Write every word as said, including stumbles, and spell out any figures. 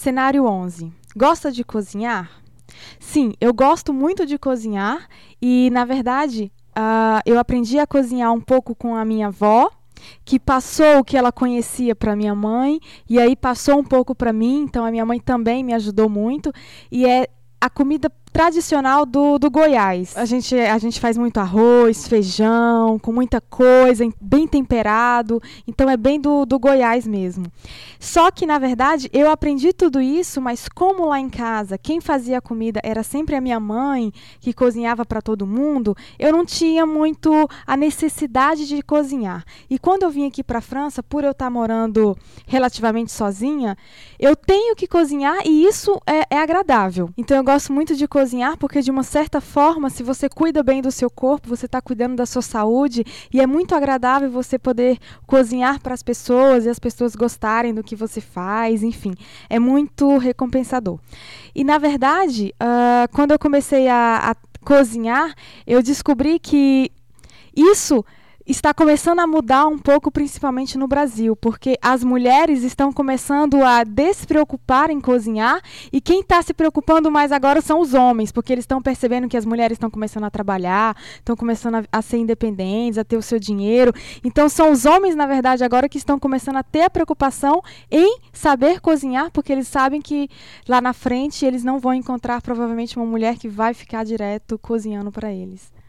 Cenário onze. Gosta de cozinhar? Sim, eu gosto muito de cozinhar e, na verdade, uh, eu aprendi a cozinhar um pouco com a minha avó, que passou o que ela conhecia para minha mãe e aí passou um pouco para mim, então a minha mãe também me ajudou muito e é a comida tradicional do, do Goiás. A gente, a gente faz muito arroz, feijão, com muita coisa, bem temperado, então é bem do, do Goiás mesmo. Só que, na verdade, eu aprendi tudo isso, mas como lá em casa, quem fazia a comida era sempre a minha mãe, que cozinhava para todo mundo, eu não tinha muito a necessidade de cozinhar. E quando eu vim aqui para a França, por eu estar morando relativamente sozinha, eu tenho que cozinhar e isso é, é agradável. Então eu gosto muito de cozinhar porque, de uma certa forma, se você cuida bem do seu corpo, você está cuidando da sua saúde e é muito agradável você poder cozinhar para as pessoas e as pessoas gostarem do que você faz, enfim, é muito recompensador. E, na verdade, uh, quando eu comecei a, a cozinhar, eu descobri que isso está começando a mudar um pouco, principalmente no Brasil, porque as mulheres estão começando a despreocupar em cozinhar e quem está se preocupando mais agora são os homens, porque eles estão percebendo que as mulheres estão começando a trabalhar, estão começando a, a ser independentes, a ter o seu dinheiro. Então são os homens, na verdade, agora que estão começando a ter a preocupação em saber cozinhar, porque eles sabem que lá na frente eles não vão encontrar provavelmente uma mulher que vai ficar direto cozinhando para eles.